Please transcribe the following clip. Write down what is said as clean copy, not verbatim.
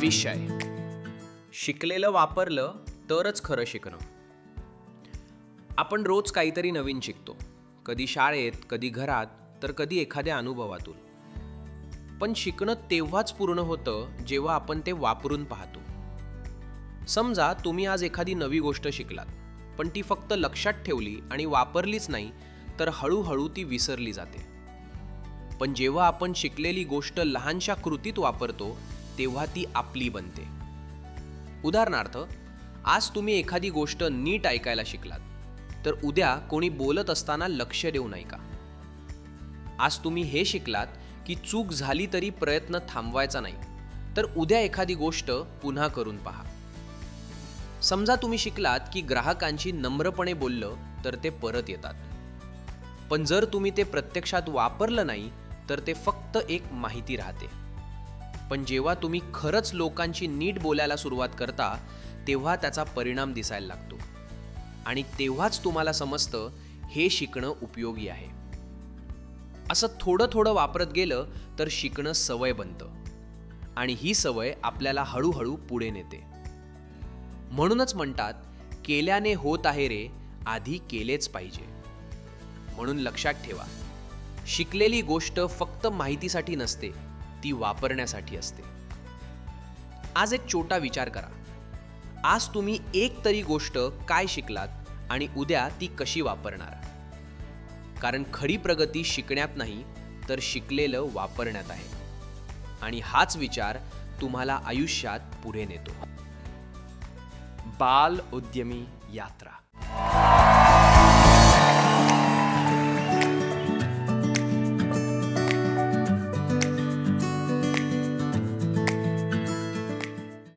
विषय शिकलेलं वापरलं तरच खरं शिकणं. आपण रोज काहीतरी नवीन शिकतो, कधी शाळेत, कधी घरात, तर कधी एखाद्या अनुभवातून. पण शिकणं तेव्हाच पूर्ण होतं जेव्हा आपण ते वापरून पाहतो. समजा तुम्ही आज एखादी नवी गोष्ट शिकलात, पण ती फक्त लक्षात ठेवली आणि वापरलीच नाही, तर हळूहळू ती विसरली जाते. पण जेव्हा आपण शिकलेली गोष्ट लहानशा कृतीत वापरतो, तेव्हा ती आपली बनते. उदाहरणार्थ, आज तुम्ही एखादी गोष्ट नीट ऐकायला शिकलात, तर उद्या कोणी बोलत असताना लक्ष देऊ नये का? आज तुम्ही हे शिकलात की चूक झाली तरी प्रयत्न थांबवायचा नाही, तर उद्या एखादी गोष्ट पुन्हा करून पहा. समजा तुम्ही शिकलात की ग्राहकांशी नम्रपणे बोललं तर ते परत येतात. पण जर तुम्ही ते प्रत्यक्षात वापरलं नाही, तर ते फक्त एक माहिती राहते. पण जेव्हा तुम्ही खरंच लोकांशी नीट बोलायला सुरुवात करता, तेव्हा त्याचा परिणाम दिसायला लागतो. आणि तेव्हाच तुम्हाला समजतं हे शिकणं उपयोगी आहे. असं थोडं थोडं वापरत गेलं तर शिकणं सवय बनतं. आणि ही सवय आपल्याला हळूहळू पुढे नेते. म्हणूनच म्हणतात, केल्याने होत आहे रे, आधी केलेच पाहिजे. म्हणून लक्षात ठेवा, शिकलेली गोष्ट फक्त माहितीसाठी नसते, ती वापरण्यासाठी असते. आज एक छोटा विचार करा. आज तुम्ही एक तरी गोष्ट काय शिकलात आणि उद्या ती कशी वापरणार? कारण खरी प्रगती शिकण्यात नाही, तर शिकलेलं वापरण्यात आहे. आणि हाच विचार तुम्हाला आयुष्यात पुढे नेतो. बाल उद्यमी यात्रा.